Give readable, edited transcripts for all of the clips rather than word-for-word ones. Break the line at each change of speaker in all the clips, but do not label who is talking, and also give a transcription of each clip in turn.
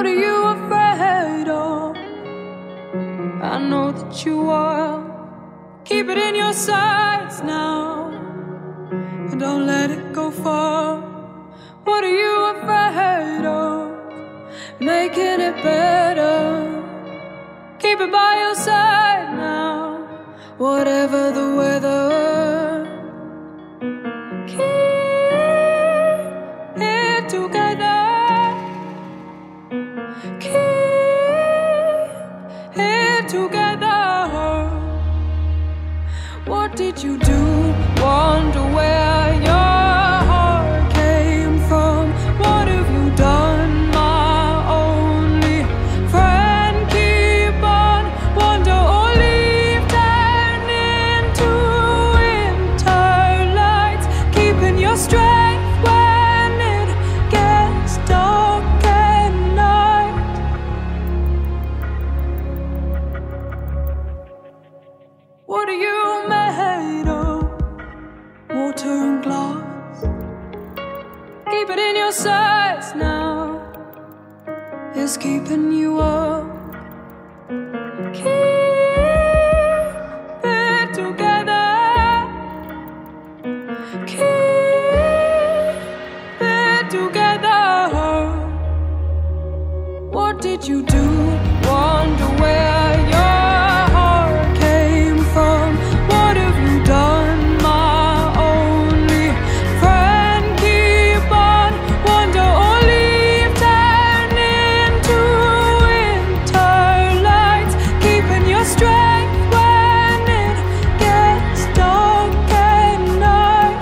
What are you afraid of? I know that you are. Keep it in your sights now, and don't let it go far. What are you afraid of? Making it better. Keep it by your side now, whatever the weather. Keep it together. Keep it together. What did you do? Wonder where your heart came from. What have you done, my only friend? Keep on, wonder or leave, turn into winter lights. Keeping your strength when it gets dark at night. What are you made of? Water and glass. Keep it in your sights now. It's keeping you up. Keep it together. Keep it together. What did you do? Wonder where your heart came from. What have you done, my only friend? Keep on, wonder or leave, turn into winter lights. Keeping your strength when it gets dark at night.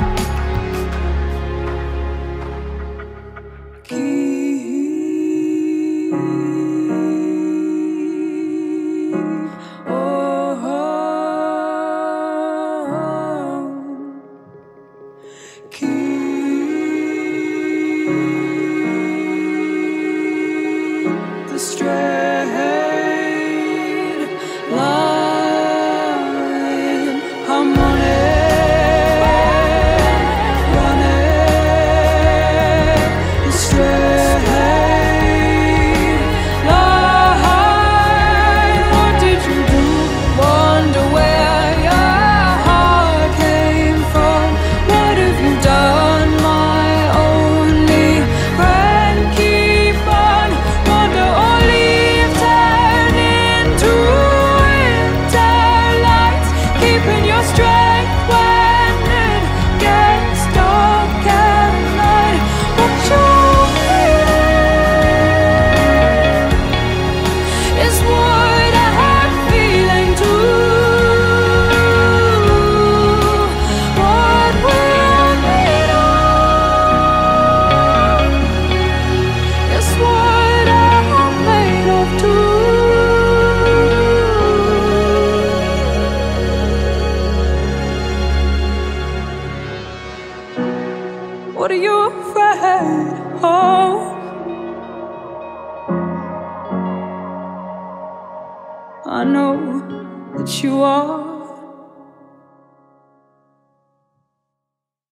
The straight line, I'm on it, running. The straight line. What did you do? Wonder where your heart came from. What have you done, my only friend? Keep on, wonder or leave, turn into winter lights. Keeping your strength when it gets dark at night. What you feel is what I have feeling too. What we're made of is what I'm made of too. What are you afraid of? I know that you are.